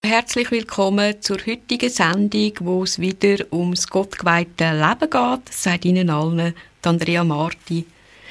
herzlich willkommen zur heutigen Sendung, wo es wieder ums gottgeweihte Leben geht, sagt Ihnen allen Andrea Marti.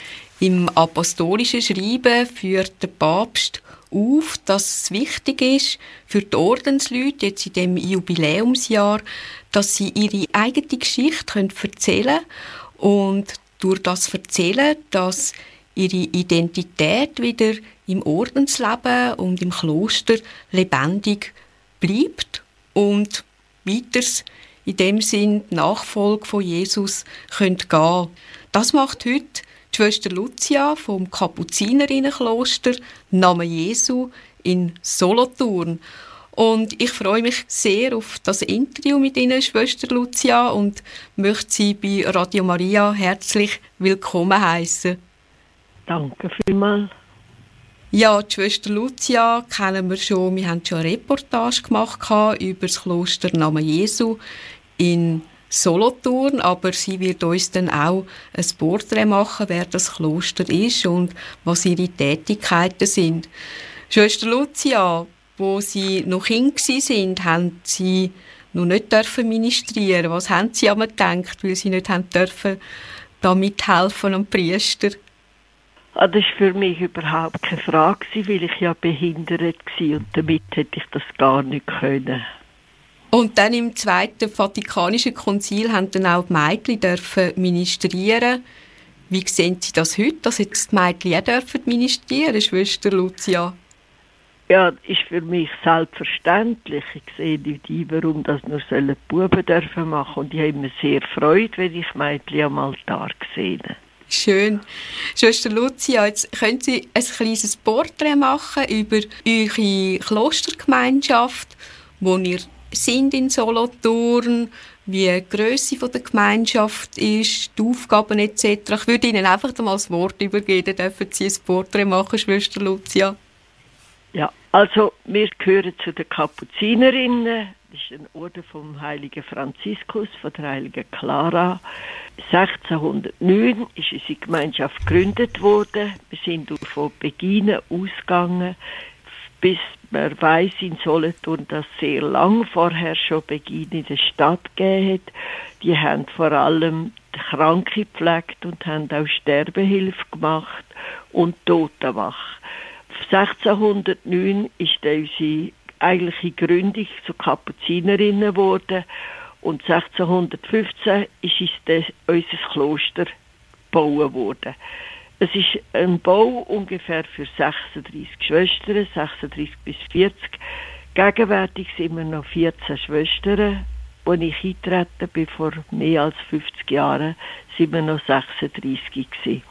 Im apostolischen Schreiben führt der Papst auf, dass es wichtig ist für die Ordensleute jetzt in dem Jubiläumsjahr, dass sie ihre eigene Geschichte erzählen können und durch das Erzählen, dass ihre Identität wieder im Ordensleben und im Kloster lebendig bleibt und weiters in dem Sinn die Nachfolge von Jesus gehen können. Das macht heute die Schwester Lucia vom Kapuzinerinnenkloster Namen Jesu in Solothurn. Und ich freue mich sehr auf das Interview mit Ihnen, Schwester Lucia, und möchte Sie bei Radio Maria herzlich willkommen heißen. Danke vielmals. Ja, die Schwester Lucia kennen wir schon. Wir haben schon eine Reportage gemacht über das Kloster Namen Jesu in Solothurn, aber sie wird uns dann auch ein Porträt machen, wer das Kloster ist und was ihre Tätigkeiten sind. Schwester Lucia, wo Sie noch Kind waren, haben Sie noch nicht ministrieren. Was haben Sie einmal gedacht, weil Sie nicht haben dürfen, da mithelfen am Priester? Das war für mich überhaupt keine Frage, weil ich ja behindert war und damit hätte ich das gar nicht können. Und dann im Zweiten Vatikanischen Konzil haben dann auch die Mädchen dürfen ministrieren. Wie sehen Sie das heute, dass jetzt die Mädchen auch dürfen ministrieren, Schwester Lucia? Ja, das ist für mich selbstverständlich. Ich sehe nicht ein, warum das nur die Buben dürfen machen. Und ich habe mir sehr Freude, wenn ich Mädchen am Altar sehe. Schön. Schwester Lucia, jetzt können Sie ein kleines Porträt machen über eure Klostergemeinschaft, wo ihr sind in Solothurn, wie die Grösse der Gemeinschaft ist, die Aufgaben etc. Ich würde Ihnen einfach mal das Wort übergeben, dann dürfen Sie ein Porträt machen, Schwester Lucia. Ja, also wir gehören zu den Kapuzinerinnen. Das ist ein Orden vom heiligen Franziskus, von der heiligen Clara. 1609 ist unsere Gemeinschaft gegründet worden. Wir sind von Beginn ausgegangen, bis man weiss in Solothurn, dass sehr lang vorher schon Beginn in der Stadt gegeben hat. Die haben vor allem die Kranke gepflegt und haben auch Sterbehilfe gemacht und Totenwache. 1609 ist dann unsere eigentliche Gründung zu Kapuzinerinnen geworden und 1615 ist unser Kloster gebaut worden. Es ist ein Bau ungefähr für 36 Schwestern, 36 bis 40. Gegenwärtig sind wir noch 14 Schwestern. Als ich eingetreten bin, vor mehr als 50 Jahren, sind wir noch 36 gewesen.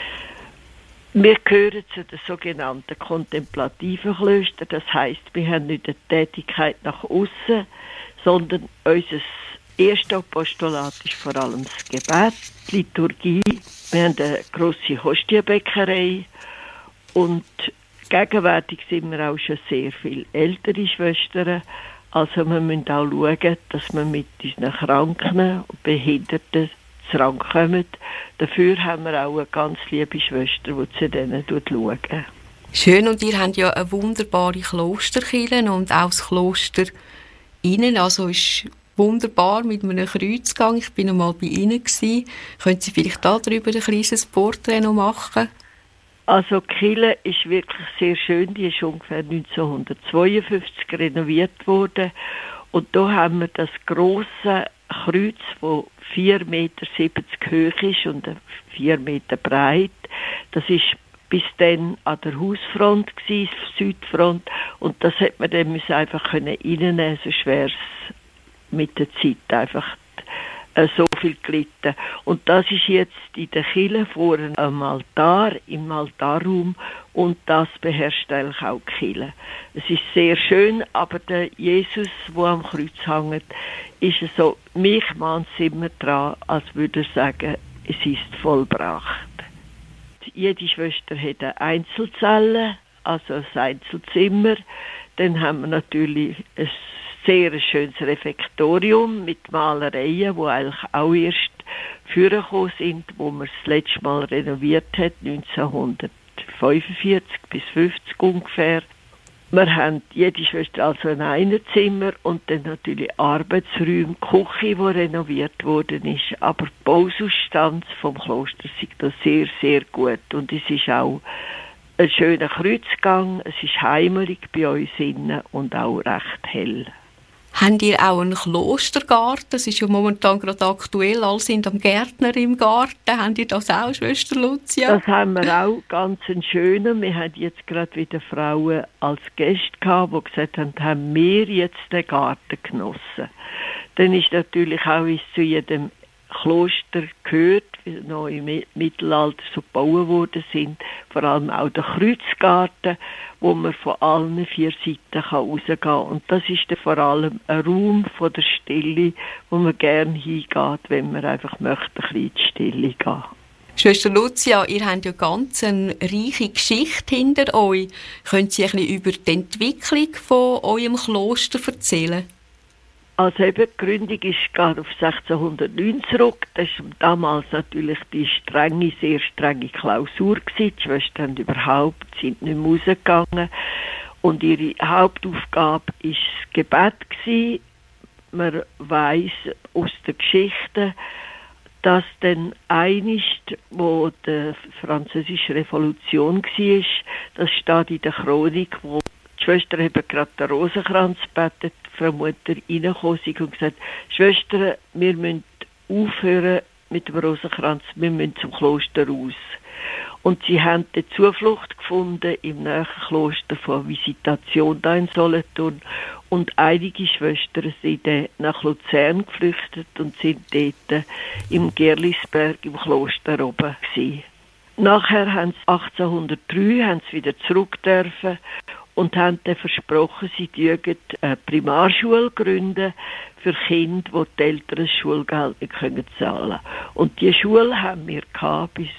Wir gehören zu den sogenannten kontemplativen Klöstern. Das heisst, wir haben nicht eine Tätigkeit nach außen, sondern unser erstes Apostolat ist vor allem das Gebet, die Liturgie. Wir haben eine grosse Hostienbäckerei und gegenwärtig sind wir auch schon sehr viele ältere Schwestern. Also wir müssen auch schauen, dass wir mit unseren Kranken und Behinderten zusammenkommen. Dafür haben wir auch eine ganz liebe Schwester, die zu denen schaut. Schön, und ihr habt ja eine wunderbare Klosterkirche und auch das Kloster innen, also ist wunderbar mit einem Kreuzgang. Ich bin einmal bei Ihnen gewesen. Können Sie vielleicht darüber ein kleines Porträt noch machen? Also die Kirche ist wirklich sehr schön. Die ist ungefähr 1952 renoviert worden. Und da haben wir das grosse Kreuz, das 4,70 Meter hoch ist und 4 Meter breit. Das ist bis dann an der Hausfront gewesen, Südfront. Und das hat man dann einfach reinnehmen, so schwer es mit der Zeit einfach so viel gelitten. Und das ist jetzt in der Kirche vor einem Altar, im Altarraum, und das beherrscht eigentlich auch die Kirche. Es ist sehr schön, aber der Jesus, der am Kreuz hängt, ist so, mich mahnt es immer dran, als würde er sagen, es ist vollbracht. Jede Schwester hat eine Einzelzelle, also ein Einzelzimmer. Dann haben wir natürlich ein sehr schönes Refektorium mit Malereien, die eigentlich auch erst vorgekommen sind, wo man das letzte Mal renoviert hat, 1945 bis 50 ungefähr. Wir haben jede Schwester also ein Einerzimmer und dann natürlich Arbeitsräume, Küche, die renoviert worden ist. Aber die Bausubstanz vom Kloster ist da sehr, sehr gut. Und es ist auch ein schöner Kreuzgang, es ist heimelig bei uns innen und auch recht hell. Habt ihr auch einen Klostergarten? Das ist ja momentan gerade aktuell. Alle sind am Gärtner im Garten. Habt ihr das auch, Schwester Lucia? Das haben wir auch, ganz einen schönen. Wir haben jetzt gerade wieder Frauen als Gäste gehabt, die gesagt haben wir jetzt den Garten genossen. Dann ist natürlich auch, wie es zu jedem Kloster gehört, wie noch im Mittelalter so gebaut worden sind, vor allem auch der Kreuzgarten, wo man von allen 4 Seiten rausgehen kann. Und das ist dann vor allem ein Raum von der Stille, wo man gerne hingeht, wenn man einfach möchte, ein bisschen in die Stille gehen. Schwester Lucia, ihr habt ja ganz eine reiche Geschichte hinter euch. Können Sie ein bisschen über die Entwicklung von eurem Kloster erzählen? Also eben, die Gründung geht auf 1609 zurück. Das war damals natürlich die sehr strenge Klausur gewesen. Die Schwestern sind nicht mehr rausgegangen. Und ihre Hauptaufgabe war das Gebet gewesen. Man weiss aus der Geschichte, dass dann einst, wo die Französische Revolution war, das steht in der Chronik, wo die Schwester eben gerade den Rosenkranz betet, Frau Mutter reingekommen ist und gesagt, Schwestern, wir müssen aufhören mit dem Rosenkranz, wir müssen zum Kloster raus. Und sie haben die Zuflucht gefunden im nächsten Kloster von Visitation da in Solothurn. Und einige Schwestern sind dann nach Luzern geflüchtet und sind dort im Gerlisberg im Kloster oben gewesen. Nachher haben sie 1803 wieder zurück dürfen und haben dann versprochen, sie würden eine Primarschule gründen für Kinder, die die Eltern das Schulgeld nicht zahlen können. Und diese Schule haben wir bis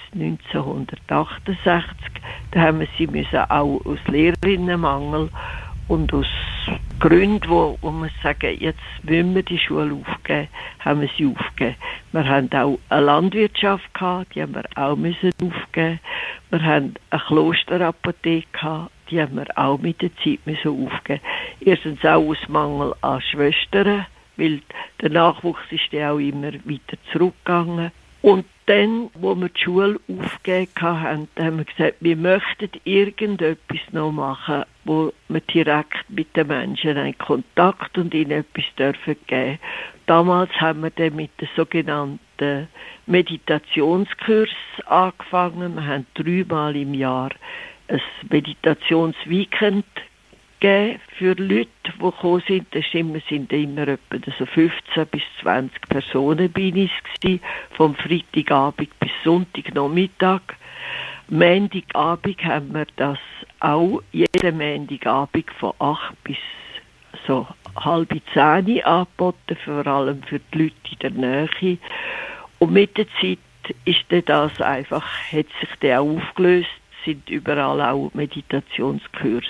1968. Da haben wir sie auch aus Lehrerinnenmangel und aus Gründen, wo man sagen, jetzt wollen wir die Schule aufgeben, haben wir sie aufgegeben. Wir haben auch eine Landwirtschaft gehabt, die haben wir auch aufgeben. Wir haben eine Klosterapotheke gehabt, die haben wir auch mit der Zeit aufgeben. Erstens auch aus Mangel an Schwestern, weil der Nachwuchs ist ja auch immer weiter zurückgegangen. Und dann, wo wir die Schule aufgegeben haben, haben wir gesagt, wir möchten irgendetwas noch machen, wo wir direkt mit den Menschen in Kontakt und ihnen etwas dürfen geben. Damals haben wir dann mit den sogenannten Meditationskurs angefangen. Wir haben 3-mal im Jahr ein Meditationsweekend gegeben für Leute, die gekommen sind. Das sind immer etwa so 15 bis 20 Personen bei uns gewesen, vom Freitagabend bis Sonntagnachmittag. Montagabend haben wir das auch jeden Montagabend von 8 bis so 9:30 angeboten, vor allem für die Leute in der Nähe. Und mit der Zeit ist das einfach, hat sich der auch aufgelöst, sind überall auch Meditationskurse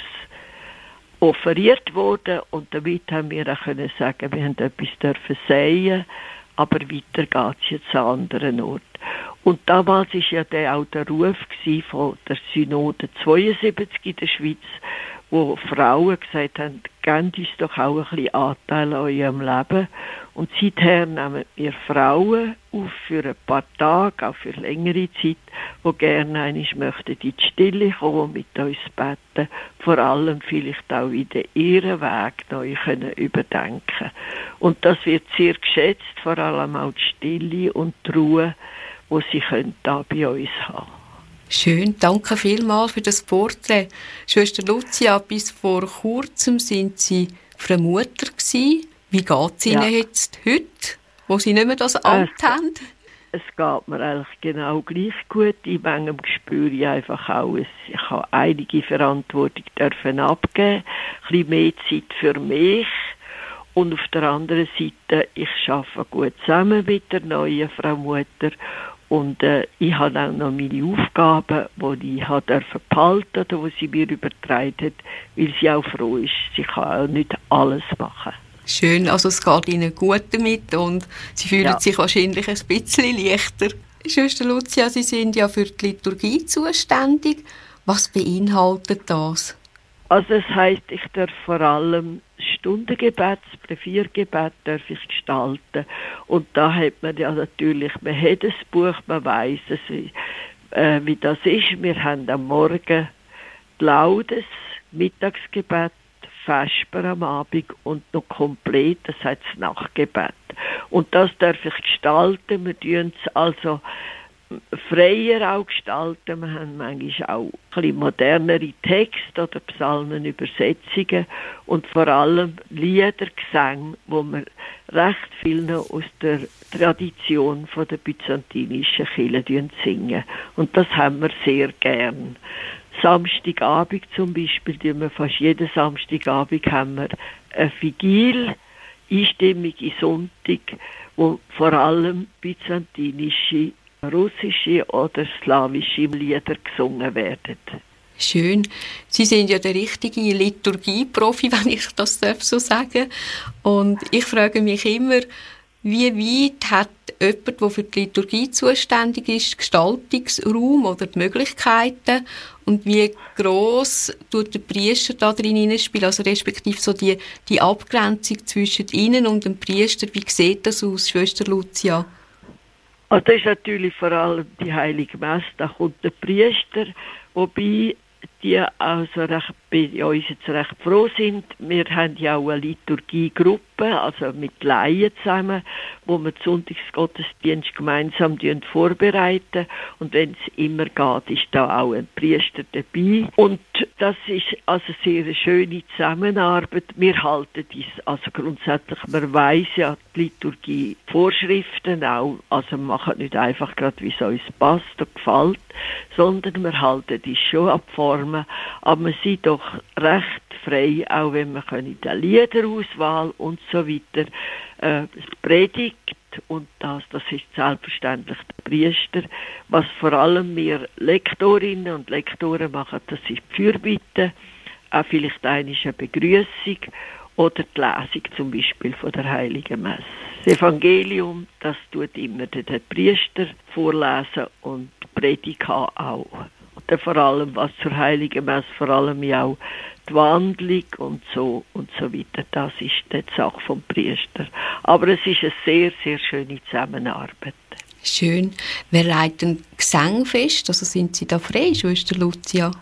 offeriert worden und damit haben wir auch können sagen, wir haben etwas dürfen sehen, aber weiter geht es jetzt an anderen Orten. Und damals war ja auch der Ruf von der Synode 72 in der Schweiz, wo Frauen gesagt haben, gebt uns doch auch ein bisschen Anteil an eurem Leben. Und seither nehmen wir Frauen auf für ein paar Tage, auch für längere Zeit, die gerne einmal möchten in die Stille kommen, mit uns beten, vor allem vielleicht auch wieder ihren Weg neu können überdenken. Und das wird sehr geschätzt, vor allem auch die Stille und die Ruhe, die sie da bei uns haben. Schön, danke vielmals für das Porträt. Schwester Lucia, bis vor kurzem sind Sie Frau Mutter gewesen. Wie geht es Ihnen jetzt heute, wo Sie nicht mehr das Amt haben? Es geht mir eigentlich genau gleich gut. In manchem spüre ich einfach auch, ich habe einige Verantwortung dürfen abgeben, ein bisschen mehr Zeit für mich. Und auf der anderen Seite, ich arbeite gut zusammen mit der neuen Frau Mutter. Und ich habe auch noch meine Aufgaben, die ich behalten durfte, oder die sie mir übertragen hat, weil sie auch froh ist. Sie kann auch nicht alles machen. Schön, also es geht Ihnen gut damit und Sie fühlen sich wahrscheinlich ein bisschen leichter. Schwester Lucia, Sie sind ja für die Liturgie zuständig. Was beinhaltet das? Also es heisst, ich darf vor allem Stundengebet, das Breviergebet darf ich gestalten. Und da hat man ja natürlich, man hat ein Buch, man weiss es, wie das ist. Wir haben am Morgen die Laudes, Mittagsgebet, Vesper am Abend und noch komplett, das heißt das Nachtgebet. Und das darf ich gestalten. Wir tun es also freier auch gestalten. Wir haben manchmal auch ein bisschen modernere Texte oder Psalmenübersetzungen und vor allem Liedergesänge, wo wir recht viel noch aus der Tradition von der byzantinischen Kirche singen. Und das haben wir sehr gern. Samstagabend zum Beispiel, fast jeden Samstagabend haben wir eine Vigil, einstimmige Sonntag, wo vor allem byzantinische, russische oder slawische Lieder gesungen werden. Schön. Sie sind ja der richtige Liturgieprofi, wenn ich das so sagen darf. Und ich frage mich immer, wie weit hat jemand, der für die Liturgie zuständig ist, Gestaltungsraum oder die Möglichkeiten? Und wie gross tut der Priester da drin spielen? Also respektive so die Abgrenzung zwischen Ihnen und dem Priester. Wie sieht das aus, Schwester Lucia? Also das ist natürlich vor allem die Heilige Messe. Da kommt der Priester, wobei die also bei uns jetzt recht froh sind. Wir haben ja auch eine Liturgiegruppe, also mit Laien zusammen, wo wir den Sonntagsgottesdienst gemeinsam vorbereiten. Und wenn es immer geht, ist da auch ein Priester dabei. Und das ist also sehr eine schöne Zusammenarbeit. Wir halten dies, also grundsätzlich, man weiss ja die Liturgie-Vorschriften auch, also wir machen nicht einfach gerade, wie es uns passt und gefällt, sondern wir halten die schon ab Formen, aber wir sind doch recht frei, auch wenn wir können die Liederauswahl und so weiter predigt und das ist selbstverständlich der Priester. Was vor allem wir Lektorinnen und Lektoren machen, das ist die Fürbitte, auch vielleicht eine Begrüßung oder die Lesung zum Beispiel von der Heiligen Messe. Das Evangelium, das tut immer der Priester vorlesen und die Predigt auch. Und vor allem, was zur Heiligen Messe, vor allem ja auch die Wandlung und so weiter, das ist die Sache vom Priester. Aber es ist eine sehr, sehr schöne Zusammenarbeit. Schön. Wer leitet ein Gesang fest? Also sind Sie da frei, Schwester Lucia?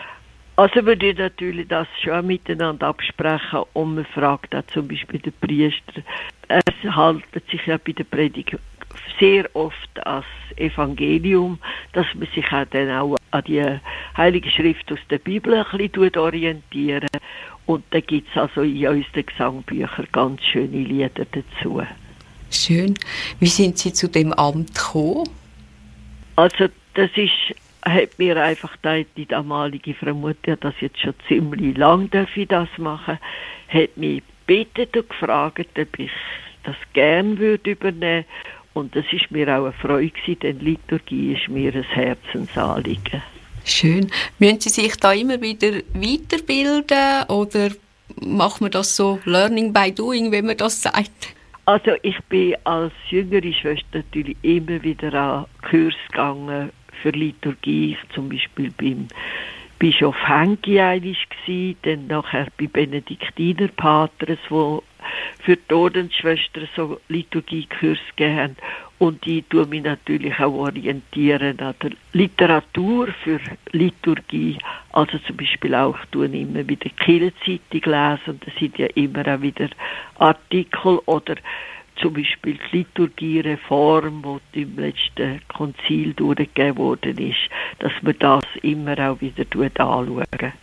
Also wir tun natürlich das schon miteinander absprechen und man fragt auch zum Beispiel den Priester. Er haltet sich ja bei der Predigt sehr oft als Evangelium, dass man sich auch dann auch an die Heilige Schrift aus der Bibel ein bisschen orientieren. Und da gibt es also in unseren Gesangbüchern ganz schöne Lieder dazu. Schön. Wie sind Sie zu dem Amt gekommen? Also das hat mir einfach die damalige Frau Mutter, das jetzt schon ziemlich lang darf ich das machen, hat mich gebeten und gefragt, ob ich das gerne würde übernehmen. Und das ist mir auch eine Freude gewesen, denn Liturgie ist mir ein Herzensanliegen. Schön. Müssen Sie sich da immer wieder weiterbilden oder macht man das so Learning by Doing, wenn man das sagt? Also ich bin als jüngere Schwester natürlich immer wieder an Kurs gegangen für Liturgie. Ich zum Beispiel beim Bischof Henki war, dann nachher bei Benediktiner Patres, wo für die Ordensschwestern so Liturgiekurs gegeben haben. Und ich tue mich natürlich auch orientieren an der Literatur für Liturgie. Also zum Beispiel auch, ich tue immer wieder Kirchenzeitung lesen und da sind ja immer auch wieder Artikel oder zum Beispiel die Liturgiereform, die im letzten Konzil durchgegeben worden ist, dass man das immer auch wieder anschauen.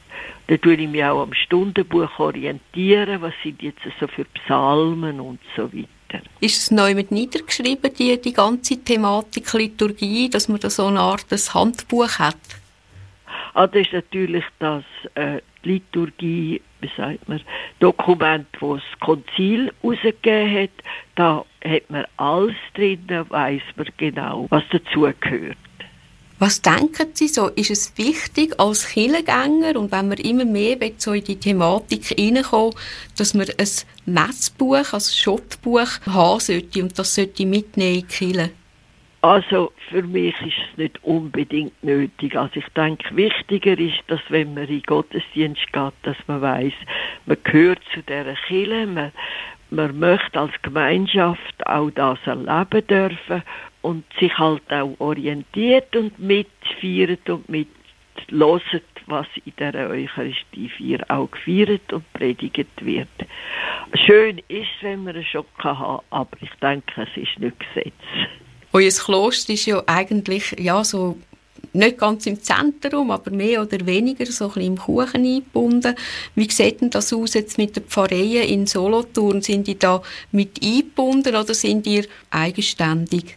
Da tue ich mich auch am Stundenbuch orientieren, was sind jetzt so für Psalmen und so weiter. Ist es neu mit niedergeschrieben, die ganze Thematik Liturgie, dass man da so eine Art Handbuch hat? Das ist natürlich das Liturgie, wie sagt man, Dokument, das das Konzil herausgegeben hat. Da hat man alles drin, weiss man genau, was dazugehört. Was denken Sie so? Ist es wichtig als Kirchengänger und wenn man immer mehr so in die Thematik hineinkommt, dass man ein Messbuch, ein Schottbuch haben sollte und das sollte mitnehmen in die Kirche? Also für mich ist es nicht unbedingt nötig. Also ich denke, wichtiger ist, dass wenn man in den Gottesdienst geht, dass man weiss, man gehört zu dieser Kirche, man möchte als Gemeinschaft auch das erleben dürfen und sich halt auch orientiert und mitfeiert und mithört, was in dieser Eucharistie 4 auch gefeiert und predigt wird. Schön ist es, wenn man einen Schock haben, aber ich denke, es ist nicht Gesetz. Euer Kloster ist ja eigentlich so nicht ganz im Zentrum, aber mehr oder weniger so ein bisschen im Kuchen eingebunden. Wie sieht denn das aus jetzt mit den Pfarreien in Solothurn? Sind die da mit eingebunden oder sind ihr eigenständig?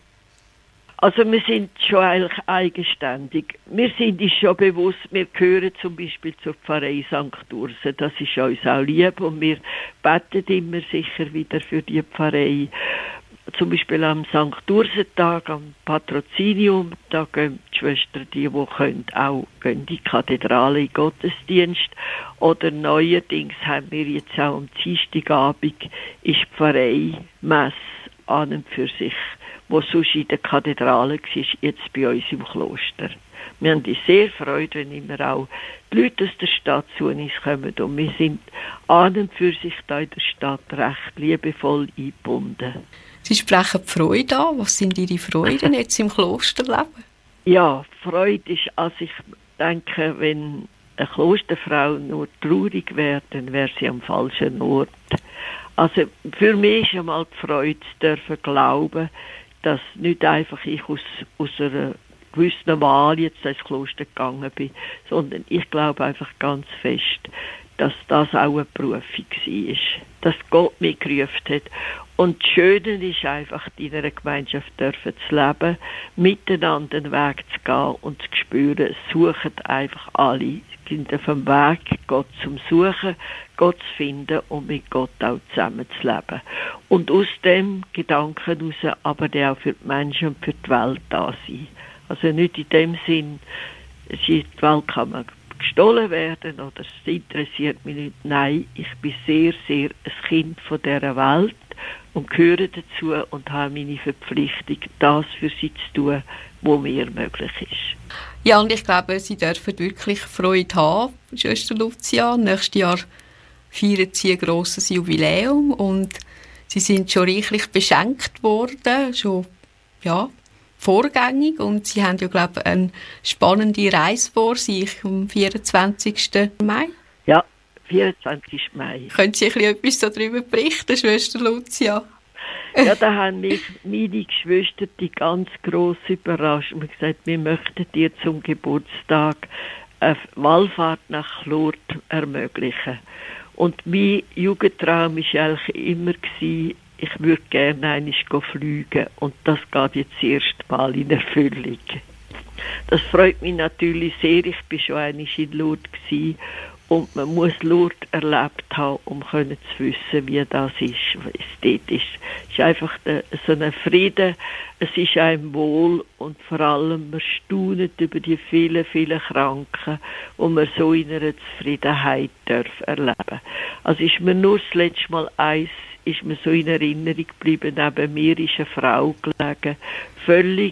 Also wir sind schon eigentlich eigenständig. Wir sind uns schon bewusst, wir gehören zum Beispiel zur Pfarrei St. Ursen. Das ist uns auch lieb und wir beten immer sicher wieder für die Pfarrei. Zum Beispiel am St. Ursentag, am Patrozinium, da gehen die Schwestern, die können, auch gehen in die Kathedrale in Gottesdienst. Oder neuerdings haben wir jetzt auch am Dienstagabend ist die Pfarrei Messe an und für sich, wo sonst in der Kathedrale war, jetzt bei uns im Kloster. Wir haben uns sehr gefreut, wenn immer auch die Leute aus der Stadt zu uns kommen. Und wir sind an und für sich da in der Stadt recht liebevoll eingebunden. Sie sprechen die Freude an. Was sind Ihre Freuden jetzt im Klosterleben? Ja, Freude ist, also ich denke, wenn eine Klosterfrau nur traurig wäre, dann wäre sie am falschen Ort. Also für mich ist einmal die Freude zu dürfen glauben, dass nicht einfach ich aus einer gewissen Wahl jetzt ins Kloster gegangen bin, sondern ich glaube einfach ganz fest, dass das auch eine Berufung war, dass Gott mich gerufen hat. Und das Schöne ist einfach, in einer Gemeinschaft dürfen zu leben, miteinander den Weg zu gehen und zu spüren, es suchen einfach alle, sind auf dem Weg, Gott zum Suchen, Gott zu finden und mit Gott auch zusammen zu leben. Und aus dem Gedanken heraus aber der auch für die Menschen und für die Welt da sein. Also nicht in dem Sinn, die Welt kann man gestohlen werden oder es interessiert mich nicht. Nein, ich bin sehr, sehr ein Kind von dieser Welt und gehöre dazu und habe meine Verpflichtung, das für sie zu tun, was mir möglich ist. Ja, und ich glaube, Sie dürfen wirklich Freude haben, Schwester Lucia. Nächstes Jahr feiern Sie ein grosses Jubiläum und Sie sind schon reichlich beschenkt worden, schon vorgängig. Und Sie haben ja, glaube ich, eine spannende Reise vor sich am 24. Mai. Ja, 24. Mai. Können Sie etwas darüber berichten, Schwester Lucia? Ja, da haben mich meine Geschwister die ganz gross überrascht und gesagt, wir möchten dir zum Geburtstag eine Wallfahrt nach Lourdes ermöglichen. Und mein Jugendtraum war eigentlich immer, ich würde gerne einmal fliegen und das geht jetzt das erste Mal in Erfüllung. Das freut mich natürlich sehr, ich war schon einmal in Lourdes und man muss Lourdes erlebt haben, um zu wissen, wie das ist, was es dort ist. Es ist einfach so ein Frieden, es ist einem wohl und vor allem man staunt über die vielen, vielen Kranken, die man so in einer Zufriedenheit erleben darf. Also ist mir nur das letzte Mal ist mir so in Erinnerung geblieben, neben mir ist eine Frau gelegen, völlig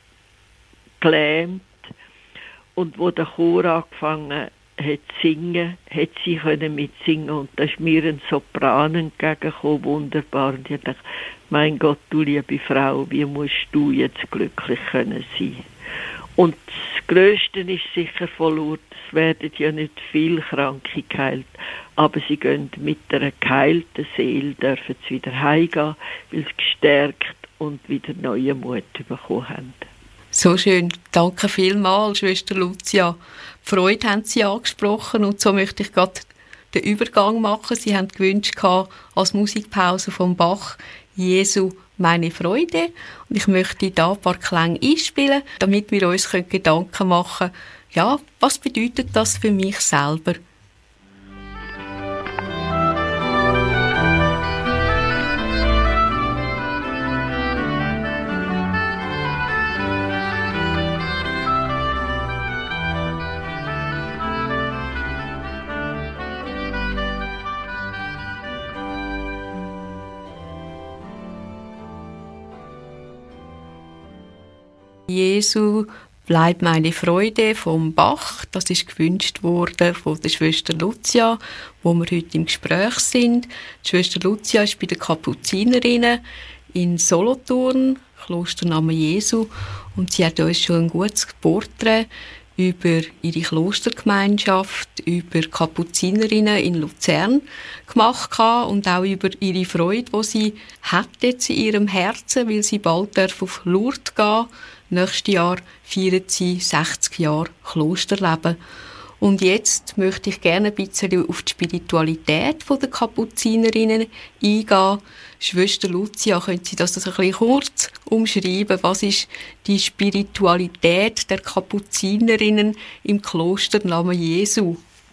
gelähmt und wo der Chor angefangen hat zu singen, hat sie können mitsingen und da ist mir ein Sopran entgegengekommen, wunderbar. Und ich dachte, mein Gott, du liebe Frau, wie musst du jetzt glücklich können sein? Und das Größte ist sicher von Lourdes, es werden ja nicht viele Kranke geheilt, aber sie gehen mit einer geheilten Seele, dürfen sie wieder heimgehen, weil sie gestärkt und wieder neuen Mut bekommen haben. So schön. Danke vielmals, Schwester Lucia. Freude haben Sie angesprochen und so möchte ich gerade den Übergang machen. Sie haben gewünscht als Musikpause vom Bach «Jesu, meine Freude». Und ich möchte da ein paar Klänge einspielen, damit wir uns Gedanken machen können, ja, was bedeutet das für mich selber? Jesu bleibt meine Freude vom Bach. Das ist gewünscht worden von der Schwester Lucia, wo wir heute im Gespräch sind. Die Schwester Lucia ist bei den Kapuzinerinnen in Solothurn, Klostername Jesu, und sie hat uns schon ein gutes Porträt über ihre Klostergemeinschaft, über Kapuzinerinnen in Luzern gemacht und auch über ihre Freude, die sie hat jetzt in ihrem Herzen, weil sie bald auf Lourdes gehen. Nächstes Jahr feiern sie 60 Jahre Klosterleben. Und jetzt möchte ich gerne ein bisschen auf die Spiritualität der Kapuzinerinnen eingehen. Schwester Lucia, können Sie das ein bisschen kurz umschreiben? Was ist die Spiritualität der Kapuzinerinnen im Klosternamen Jesu?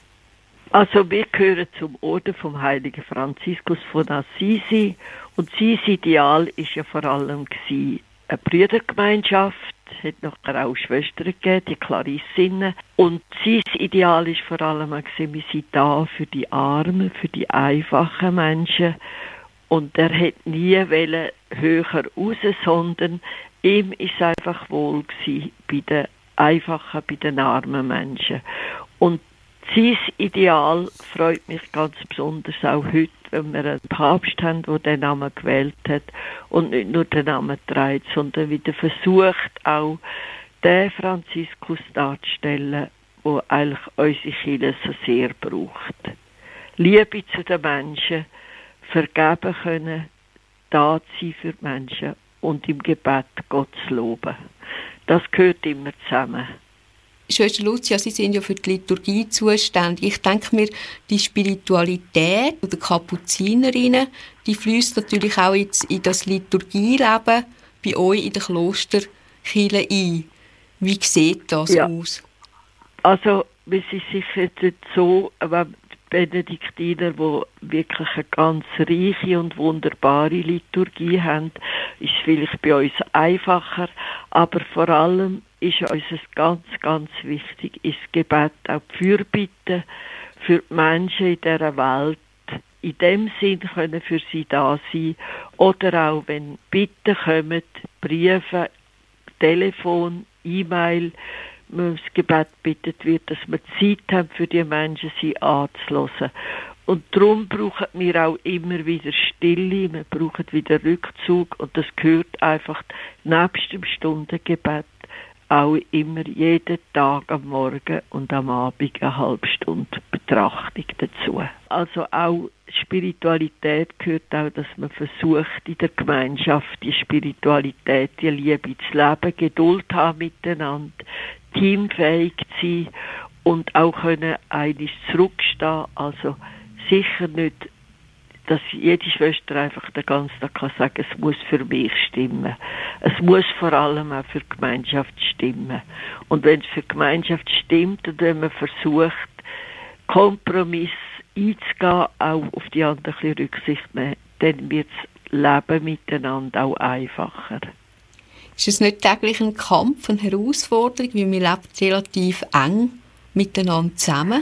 Also wir gehören zum Orden vom heiligen Franziskus von Assisi und sein Ideal ist ja vor allem eine Brüdergemeinschaft. Es hat nachher auch Schwestern gegeben, die Klarissinnen. Und sein Ideal ist vor allem auch, wir sind da für die Armen, für die einfachen Menschen. Und er hat nie höher raus, sondern ihm ist es einfach wohl gewesen bei den einfachen, bei den armen Menschen. Und sein Ideal freut mich ganz besonders auch heute, wenn wir einen Papst haben, der den Namen gewählt hat und nicht nur den Namen trägt, sondern wieder versucht, auch den Franziskus darzustellen, der eigentlich unsere Kirche so sehr braucht. Liebe zu den Menschen, vergeben können, da sein für die Menschen und im Gebet Gott zu loben. Das gehört immer zusammen. Schwester Lucia, Sie sind ja für die Liturgie zuständig. Ich denke mir, die Spiritualität der Kapuzinerinnen, die fließt natürlich auch jetzt in das Liturgieleben bei euch in der Klosterkirche ein. Wie sieht das aus? Also, es ist sicher nicht so, wenn Benediktiner, die wirklich eine ganz reiche und wunderbare Liturgie haben, ist vielleicht bei uns einfacher, aber vor allem ist uns ganz, ganz wichtig, ist das Gebet, auch die Fürbitte für die Menschen in dieser Welt, in dem Sinn können für sie da sein, oder auch wenn Bitten kommen, Briefe, Telefon, E-Mail, das Gebet bittet wird, dass wir Zeit haben, für die Menschen sie anzuhören. Und darum brauchen wir auch immer wieder Stille, wir brauchen wieder Rückzug und das gehört einfach nebst dem Stundengebet auch immer jeden Tag am Morgen und am Abend eine halbe Stunde Betrachtung dazu. Also auch Spiritualität gehört auch, dass man versucht, in der Gemeinschaft die Spiritualität, die Liebe zu leben, Geduld haben miteinander, teamfähig zu sein und auch können einiges zurückstehen. Also sicher nicht, dass jede Schwester einfach den ganzen Tag kann sagen, es muss für mich stimmen. Es muss vor allem auch für die Gemeinschaft stimmen. Und wenn es für die Gemeinschaft stimmt und wenn man versucht, Kompromiss einzugehen, auch auf die anderen ein bisschen Rücksicht nehmen, dann wird das Leben miteinander auch einfacher. Ist es nicht täglich ein Kampf, eine Herausforderung, weil wir leben relativ eng miteinander zusammen?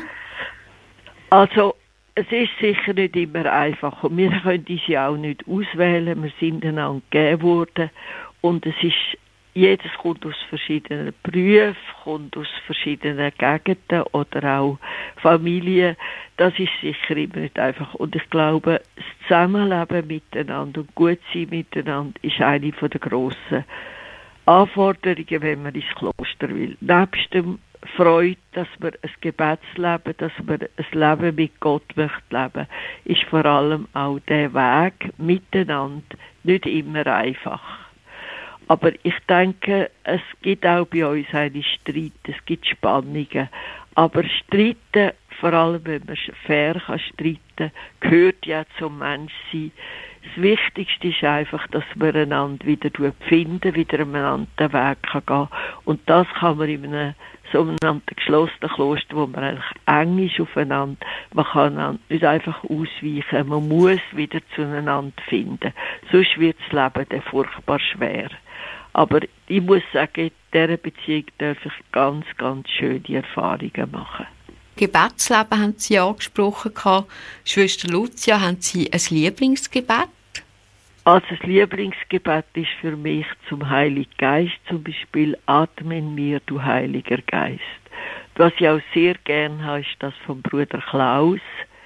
Also, es ist sicher nicht immer einfach und wir können uns ja auch nicht auswählen, wir sind einander gegeben worden und jedes kommt aus verschiedenen Berufen, kommt aus verschiedenen Gegenden oder auch Familien, das ist sicher immer nicht einfach und ich glaube, das Zusammenleben miteinander und gut sein miteinander ist eine der grossen Anforderungen, wenn man ins Kloster will. Nebst dem Freude, dass man ein Gebetsleben, dass man ein Leben mit Gott möchte leben, ist vor allem auch der Weg miteinander nicht immer einfach. Aber ich denke, es gibt auch bei uns einen Streit, es gibt Spannungen. Aber Streiten, vor allem wenn man fair streiten kann, gehört ja zum Menschsein. Das Wichtigste ist einfach, dass man einander wieder finden, wieder einander den Weg gehen kann. Und das kann man in einem sogenannten geschlossenen Kloster, wo man eigentlich eng ist aufeinander. Man kann einander nicht einfach ausweichen, man muss wieder zueinander finden. Sonst wird das Leben dann furchtbar schwer. Aber ich muss sagen, in dieser Beziehung darf ich ganz, ganz schöne Erfahrungen machen. Gebetsleben haben Sie angesprochen. Schwester Lucia, haben Sie ein Lieblingsgebet? Also das Lieblingsgebet ist für mich zum Heiligen Geist, zum Beispiel «Atme in mir, du Heiliger Geist». Was ich auch sehr gern habe, ist das vom Bruder Klaus,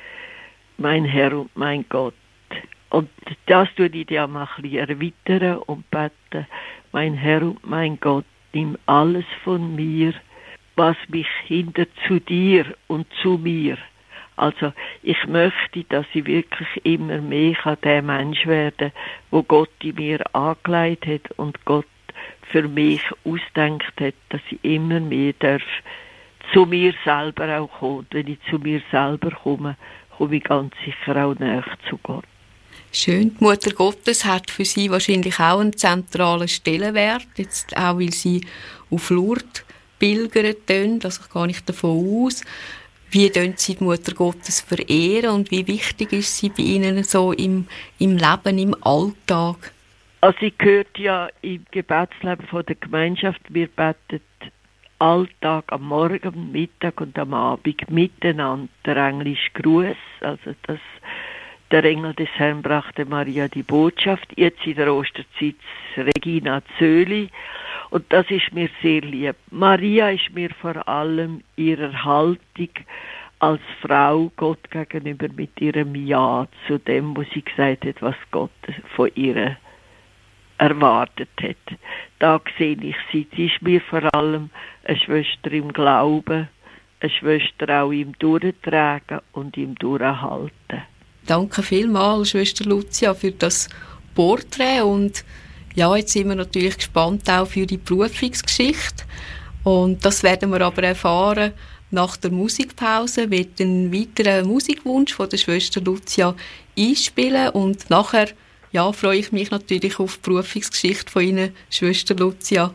«Mein Herr und mein Gott». Und das tue ich dir mal ein bisschen erweitern und beten. «Mein Herr und mein Gott, nimm alles von mir, was mich hindert zu dir und zu mir». Also ich möchte, dass ich wirklich immer mehr der Mensch werden kann, wo Gott in mir angelegt hat und Gott für mich ausdenkt hat, dass ich immer mehr darf zu mir selber auch kommen. Und wenn ich zu mir selber komme, komme ich ganz sicher auch näher zu Gott. Schön. Die Mutter Gottes hat für Sie wahrscheinlich auch einen zentralen Stellenwert, jetzt auch, weil Sie auf Lourdes pilgern tun, also ich gehe nicht davon aus. Wie tun Sie die Mutter Gottes verehren und wie wichtig ist sie bei Ihnen so im Leben, im Alltag? Also sie gehört ja im Gebetsleben von der Gemeinschaft. Wir beten Alltag am Morgen, am Mittag und am Abend miteinander. Der englische Gruß, also der Engel des Herrn brachte Maria die Botschaft. Jetzt in der Osterzeit Regina Zöli. Und das ist mir sehr lieb. Maria ist mir vor allem ihrer Haltung als Frau Gott gegenüber mit ihrem Ja zu dem, was sie gesagt hat, was Gott von ihr erwartet hat. Da sehe ich sie. Sie ist mir vor allem eine Schwester im Glauben, eine Schwester auch im Durchtragen und im Durchhalten. Danke vielmals, Schwester Lucia, für das Porträt und ja, jetzt sind wir natürlich gespannt auch für die Berufungsgeschichte und das werden wir aber erfahren nach der Musikpause, wird einen weiteren Musikwunsch von der Schwester Lucia einspielen und nachher ja, freue ich mich natürlich auf die Berufungsgeschichte von Ihnen, Schwester Lucia.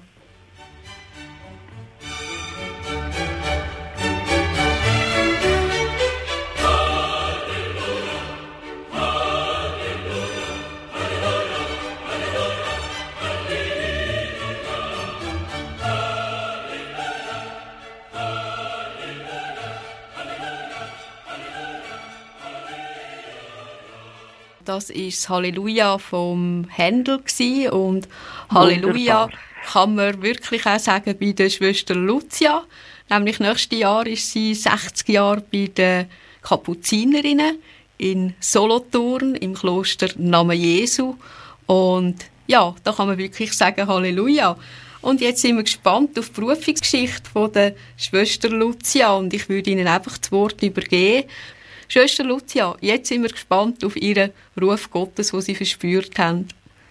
Das ist das Halleluja vom Händel und Halleluja kann man wirklich auch sagen bei der Schwester Lucia. Nämlich nächstes Jahr ist sie 60 Jahre bei den Kapuzinerinnen in Solothurn im Kloster Namen Jesu. Und ja, da kann man wirklich sagen Halleluja. Und jetzt sind wir gespannt auf die Berufungsgeschichte von der Schwester Lucia und ich würde Ihnen einfach das Wort übergeben. Schwester Lucia, jetzt sind wir gespannt auf Ihren Ruf Gottes, den Sie verspürt haben.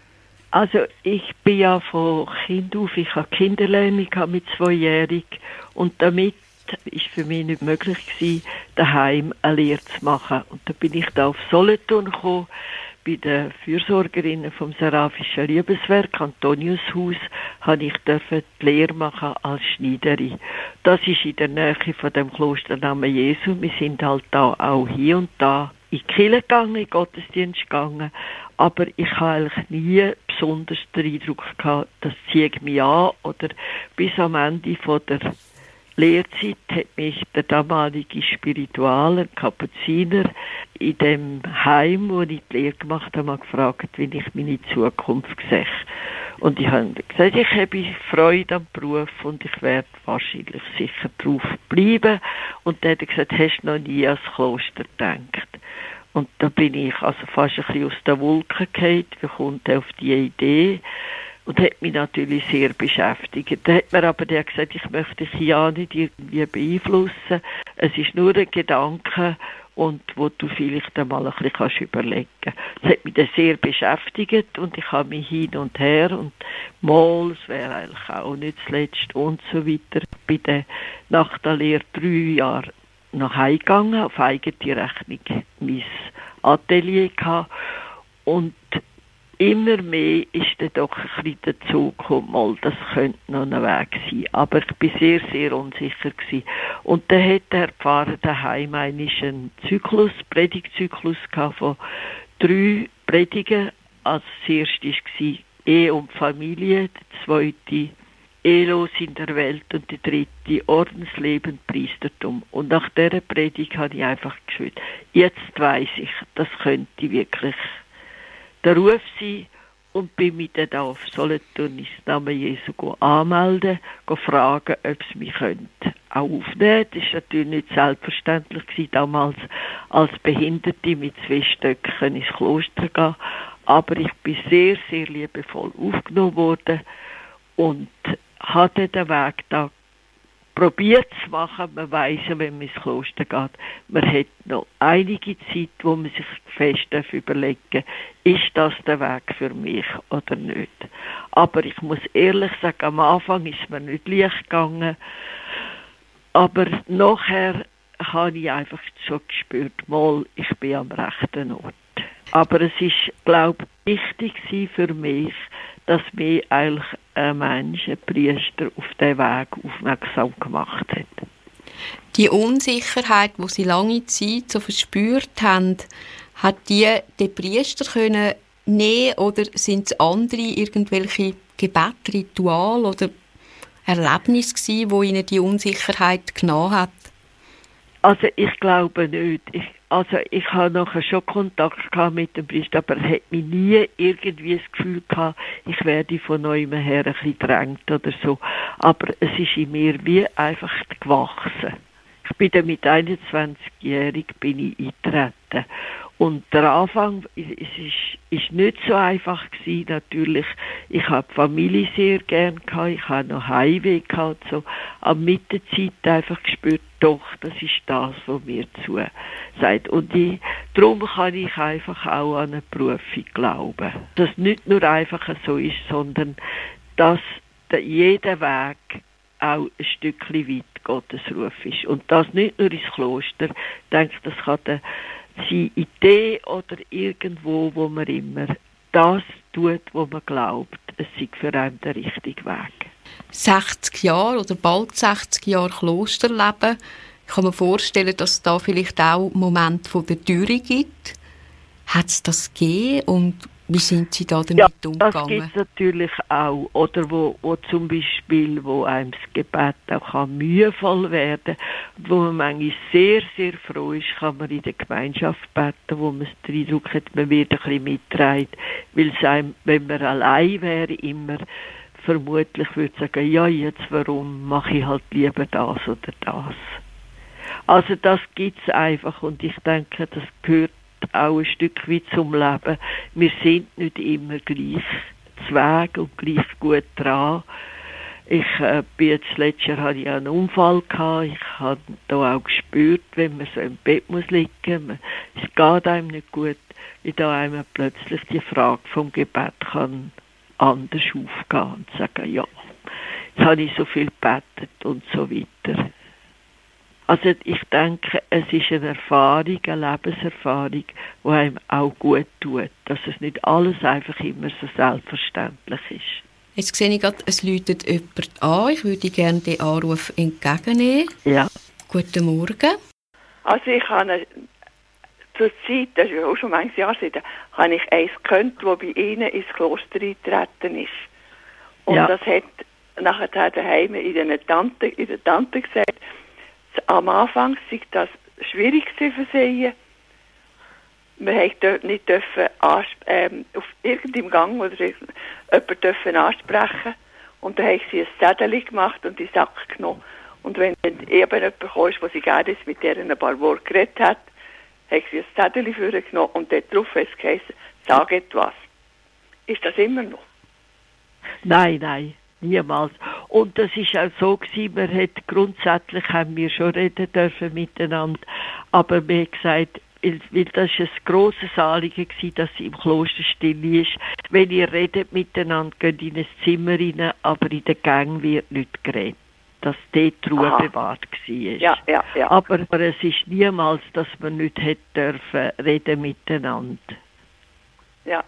Also ich bin ja von Kind auf, ich habe Kinderlähmung mit 2-jährig und damit ist für mich nicht möglich gewesen, daheim eine Lehre zu machen. Und da bin ich da auf Solothurn gekommen, bei den Fürsorgerinnen vom Seraphischen Liebeswerk, Antoniushaus, habe ich die Lehre machen als Schneiderin. Das ist in der Nähe von dem Kloster Namen Jesu. Wir sind halt da auch hier und da in die Kirche gegangen, in den Gottesdienst gegangen. Aber ich habe eigentlich nie besonders den Eindruck gehabt, das zieht mich an. Oder bis am Ende von der Lehrzeit hat mich der damalige Spiritualer, Kapuziner, in dem Heim, wo ich die Lehre gemacht habe, gefragt, wie ich meine Zukunft sehe. Und ich habe gesagt, ich habe Freude am Beruf und ich werde wahrscheinlich sicher drauf bleiben. Und dann hat er gesagt, hast du noch nie ans Kloster gedacht? Und da bin ich also fast ein bisschen aus der Wolke gefallen, wie kommt er auf die Idee? Und hat mich natürlich sehr beschäftigt. Da hat mir aber der gesagt, ich möchte dich ja nicht irgendwie beeinflussen. Es ist nur ein Gedanke, und wo du vielleicht einmal ein bisschen überlegen kannst. Das hat mich dann sehr beschäftigt und ich habe mich hin und her und mal, es wäre eigentlich auch nicht das Letzte und so weiter. Ich bin dann nach der Lehre 3 Jahre nach Hause gegangen, auf eigene Rechnung mein Atelier gehabt und immer mehr ist dann doch ein bisschen dazu gekommen, mal, das könnte noch ein Weg sein. Aber ich war sehr, sehr unsicher gewesen. Und dann hat der Pfarrer daheim einen Predigtzyklus gehabt von 3 Predigen. Also das erste war Ehe und Familie, der zweite Ehelos in der Welt und die dritte Ordensleben, Priestertum. Und nach dieser Predigt habe ich einfach gespürt, jetzt weiss ich, das könnte wirklich den Ruf sein und bin mich dann auf Solothurn ins Namen Jesu anmelden, fragen, ob sie mich auch aufnehmen können. Das war natürlich nicht selbstverständlich gewesen, damals als Behinderte mit 2 Stöcken ins Kloster gehen. Aber ich bin sehr, sehr liebevoll aufgenommen worden und hatte den Weg da probiert zu machen. Man weiss ja, wenn man ins Kloster geht, man hat noch einige Zeit, wo man sich fest überlegen darf, ist das der Weg für mich oder nicht. Aber ich muss ehrlich sagen, am Anfang ist mir nicht leicht gegangen, aber nachher habe ich einfach schon gespürt, mal, ich bin am rechten Ort. Aber es ist, glaube ich, wichtig für mich, dass mir eigentlich ein Mensch, ein Priester, auf diesen Weg aufmerksam gemacht hat. Die Unsicherheit, die Sie lange Zeit so verspürt haben, hat der Priester können nehmen oder sind es andere irgendwelche Gebete, Rituale oder Erlebnisse gewesen, wo Ihnen die Unsicherheit genommen hat? Also ich glaube nicht. Ich habe nachher schon Kontakt gehabt mit dem Priester, aber er hat mir nie irgendwie das Gefühl gehabt, ich werde von neuem her ein bisschen gedrängt oder so. Aber es ist in mir wie einfach gewachsen. Ich bin dann mit 21-jährig eingetreten. Und der Anfang ist nicht so einfach gewesen, natürlich. Ich habe die Familie sehr gern gehabt, ich habe noch Heimweh gehabt, so. Aber mit der Zeit einfach gespürt, doch, das ist das, was mir zusagt. Und darum kann ich einfach auch an eine Berufung glauben. Dass es nicht nur einfach so ist, sondern dass jeder Weg auch ein Stückchen weit Gottes Ruf ist. Und das nicht nur ins Kloster. Ich denke, das kann seine Idee oder irgendwo, wo man immer das tut, wo man glaubt, es sei für einen der richtige Weg. 60 Jahre oder bald 60 Jahre Klosterleben. Ich kann mir vorstellen, dass es da vielleicht auch Momente von der Dürre gibt. Hat es das gegeben und wie sind Sie da damit umgegangen? Das gibt es natürlich auch. Oder wo zum Beispiel, wo einem das Gebet auch mühevoll werden kann, wo man manchmal sehr, sehr froh ist, kann man in der Gemeinschaft beten, wo man den Eindruck hat, man wird ein bisschen mitgetragen, weil es einem, wenn man allein wäre, immer vermutlich würde sagen, ja, jetzt warum mache ich halt lieber das oder das. Also das gibt es einfach und ich denke, das gehört auch ein Stück weit zum Leben. Wir sind nicht immer gleich zu Weg und gleich gut dran. Ich bin jetzt letztes Jahr hatte ich einen Unfall gehabt. Ich habe da auch gespürt, wenn man so im Bett muss liegen, es geht einem nicht gut, wie da einem plötzlich die Frage vom Gebet kann anders aufgehen und sagen, ja, jetzt habe ich so viel gebetet und so weiter. Also ich denke, es ist eine Erfahrung, eine Lebenserfahrung, die einem auch gut tut, dass es nicht alles einfach immer so selbstverständlich ist. Jetzt sehe ich gerade, es läutet jemand an. Ich würde gerne den Anruf entgegennehmen. Ja. Guten Morgen. Also ich habe zur Zeit, das ist ja auch schon manches Jahr seitdem, habe ich eins gekannt, das bei Ihnen ins Kloster eingetreten ist. Und ja. Das hat nachher daheim in der Tante gesagt, am Anfang sei das schwierig für sie. Wir durften dort nicht auf irgendeinem Gang oder jemanden ansprechen. Und dann haben sie ein Zettel gemacht und in den Sack genommen. Und wenn dann eben jemand kam, der sie gerne mit der ein paar Worte geredet hat, haben sie ein Zettel vorgenommen und dort drauf hat es geheißen, sag etwas. Ist das immer noch? Nein. Niemals. Und das ist auch so gewesen, grundsätzlich haben wir schon reden dürfen miteinander, aber wir haben gesagt, weil das ist ein grosses Anliegen gewesen, dass sie im Kloster still ist. Wenn ihr redet miteinander, geht in ein Zimmer rein, aber in den Gang wird nicht geredet. Dass dort Ruhe bewahrt war. Ja. Aber es ist niemals, dass man nicht hätte dürfen reden miteinander. Ja.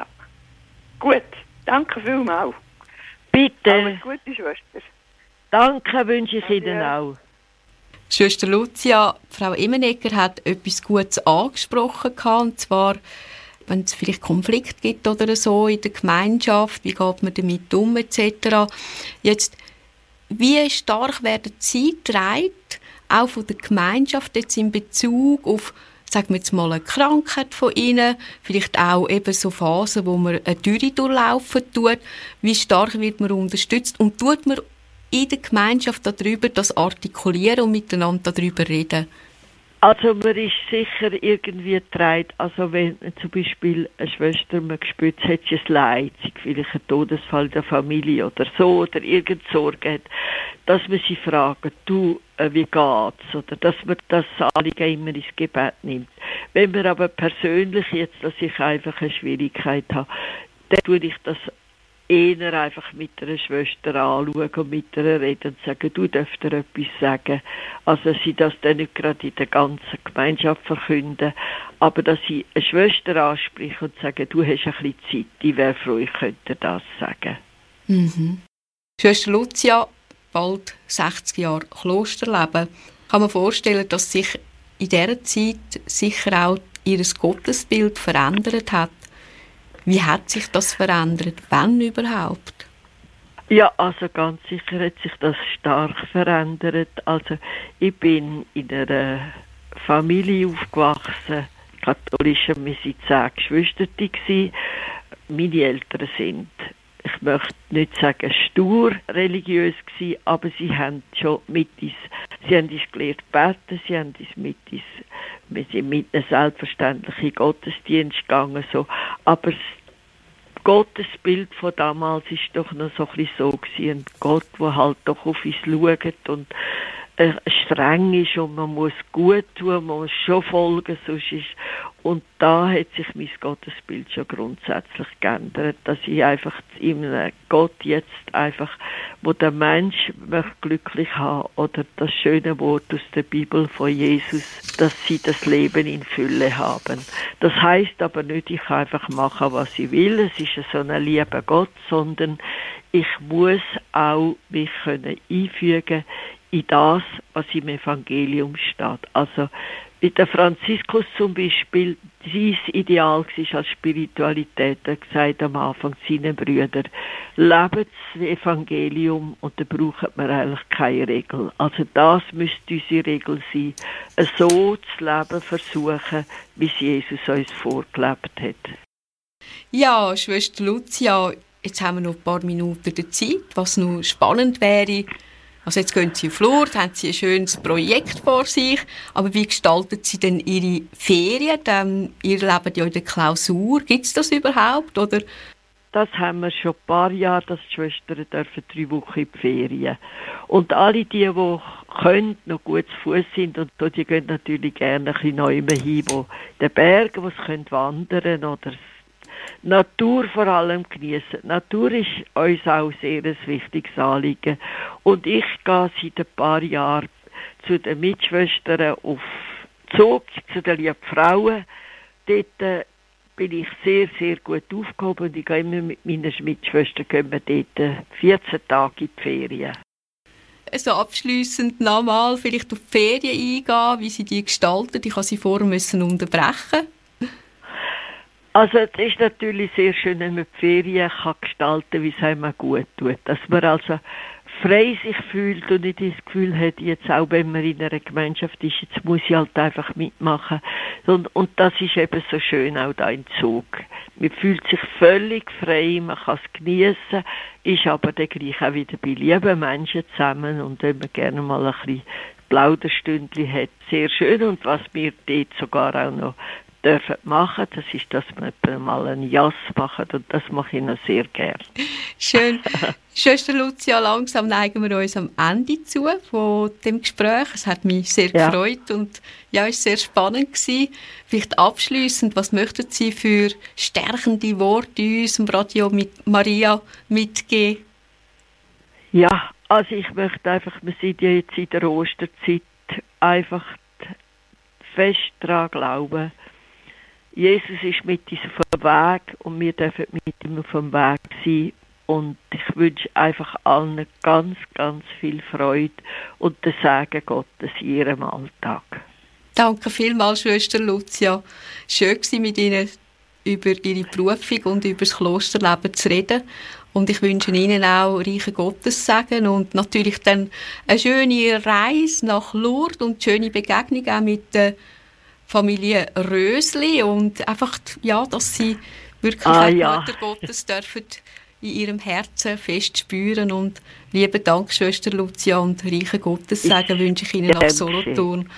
Gut, danke vielmals. Bitte. Alles Gute, Schwester. Danke, wünsche ich Ihnen auch. Schwester Lucia, Frau Imenegger hat etwas Gutes angesprochen, und zwar, wenn es vielleicht Konflikt gibt oder so in der Gemeinschaft, wie geht man damit um, etc. Jetzt, wie stark werden Sie getragen, auch von der Gemeinschaft jetzt in Bezug auf sagen wir jetzt mal, eine Krankheit von ihnen, vielleicht auch eben so Phasen, wo man eine Dürre durchlaufen tut. Wie stark wird man unterstützt und tut man in der Gemeinschaft darüber das artikulieren und miteinander darüber reden? Also man ist sicher irgendwie getragen, also wenn zum Beispiel eine Schwester man gespürt hat, sie ist Leid, vielleicht ein Todesfall in der Familie oder so, oder irgendeine Sorge hat, dass man sie fragt, du, wie geht's? Oder dass man das Anliegen immer ins Gebet nimmt. Wenn man aber persönlich jetzt, dass ich einfach eine Schwierigkeit habe, dann tue ich das eher einfach mit einer Schwester anschauen und mit ihr reden und sagen, du darfst dir etwas sagen. Also sie das dann nicht gerade in der ganzen Gemeinschaft verkünden, aber dass sie eine Schwester anspricht und sagen, du hast ein bisschen Zeit, ich wäre froh, ich könnte das sagen. Mhm. Schwester Lucia, bald 60 Jahre Klosterleben. Kann man vorstellen, dass sich in dieser Zeit sicher auch ihr Gottesbild verändert hat? Wie hat sich das verändert? Wann überhaupt? Ja, also ganz sicher hat sich das stark verändert. Also ich bin in einer Familie aufgewachsen, katholischer, wir waren 10 Geschwister gewesen. Meine Eltern sind, ich möchte nicht sagen stur religiös gewesen, aber sie haben schon sie haben uns gelehrt beten, sie haben uns wir sind mit einem selbstverständlichen Gottesdienst gegangen, so. Aber das Gottesbild von damals ist doch noch so ein bisschen so gewesen, ein Gott, der halt doch auf uns schaut und streng ist und man muss gut tun, man muss schon folgen, sonst ist. Und da hat sich mein Gottesbild schon grundsätzlich geändert, dass ich einfach in einem Gott jetzt einfach, wo der Mensch möchte glücklich haben, oder das schöne Wort aus der Bibel von Jesus, dass sie das Leben in Fülle haben. Das heisst aber nicht, ich kann einfach machen, was ich will, es ist so ein lieber Gott, sondern ich muss auch mich einfügen in das, was im Evangelium steht. Also wie der Franziskus zum Beispiel, sein Ideal war als Spiritualität, er gesagt am Anfang seinen Brüdern, lebt das Evangelium und da braucht man eigentlich keine Regel. Also das müsste unsere Regel sein, so zu leben versuchen, wie es Jesus uns vorgelebt hat. Ja, Schwester Lucia, jetzt haben wir noch ein paar Minuten der Zeit, was noch spannend wäre. Also jetzt gehen Sie auf Lourdes, haben Sie ein schönes Projekt vor sich, aber wie gestalten Sie denn Ihre Ferien? Ihr lebt ja in der Klausur. Gibt es das überhaupt? Oder? Das haben wir schon ein paar Jahre, dass die Schwestern dürfen 3 Wochen in die Ferien. Und alle die können, noch gut zu Fuß sind, und die gehen natürlich gerne ein bisschen neu hin, wo in den Bergen, wo sie können wandern oder Natur vor allem genießen. Natur ist uns auch sehr ein wichtiges Anliegen. Und ich gehe seit ein paar Jahren zu den Mitschwestern auf Zug, zu den lieben Frauen. Dort bin ich sehr, sehr gut aufgehoben. Und ich gehe immer mit meinen Mitschwestern gehen wir dort 14 Tage in die Ferien. Also abschliessend nochmal vielleicht auf die Ferien eingehen, wie Sie die gestalten. Ich habe Sie vorher unterbrechen. Also es ist natürlich sehr schön, wenn man die Ferien kann gestalten, wie es einem gut tut. Dass man also frei sich fühlt und nicht das Gefühl hat, jetzt auch wenn man in einer Gemeinschaft ist, jetzt muss ich halt einfach mitmachen. Und das ist eben so schön auch da im Zug. Man fühlt sich völlig frei, man kann es geniessen, ist aber dann gleich auch wieder bei lieben Menschen zusammen, und wenn man gerne mal ein bisschen Plauderstündchen hat, sehr schön. Und was wir dort sogar auch noch dürfen machen, das ist, dass wir mal einen Jass machen, und das mache ich noch sehr gerne. Schön. Schwester Lucia, langsam neigen wir uns am Ende zu von dem Gespräch. Es hat mich sehr gefreut und ja, es war sehr spannend gewesen. Vielleicht abschliessend, was möchten Sie für stärkende Worte uns im Radio mit Maria mitgeben? Ja, also ich möchte einfach, wir sind ja jetzt in der Osterzeit, einfach fest daran glauben, Jesus ist mit uns auf dem Weg und wir dürfen mit ihm auf dem Weg sein. Und ich wünsche einfach allen ganz, ganz viel Freude und den Segen Gottes in ihrem Alltag. Danke vielmals, Schwester Lucia. Schön war mit Ihnen über Ihre Berufung und über das Klosterleben zu reden. Und ich wünsche Ihnen auch reichen Gottessegen und natürlich dann eine schöne Reise nach Lourdes und schöne Begegnung auch mit den Familie Rösli und einfach, ja, dass sie wirklich Mutter Gottes dürfen in ihrem Herzen fest spüren. Und lieben Dank, Schwester Lucia, und reichen Gottessegen wünsche ich Ihnen nach Solothurn.